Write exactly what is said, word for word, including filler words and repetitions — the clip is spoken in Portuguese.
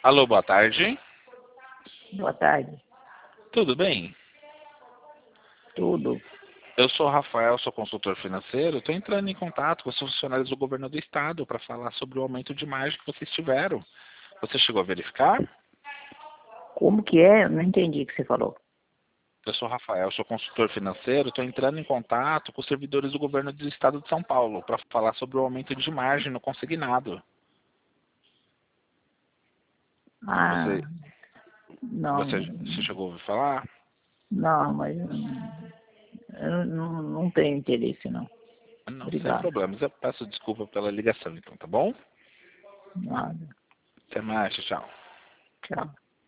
Alô, boa tarde. Boa tarde. Tudo bem? Tudo. Eu sou o Rafael, sou consultor financeiro. Estou entrando em contato com os funcionários do governo do estado para falar sobre o aumento de margem que vocês tiveram. Você chegou a verificar? Como que é? Não entendi o que você falou. Eu sou o Rafael, sou consultor financeiro. Estou entrando em contato com os servidores do governo do estado de São Paulo para falar sobre o aumento de margem no consignado. Ah, Você, não, você, você chegou a ouvir falar? não, mas hum, eu não, não tenho interesse, não. Não, sem Obrigado. problemas. Eu peço desculpa pela ligação, então, tá bom? Nada. Até mais, tchau. Tchau.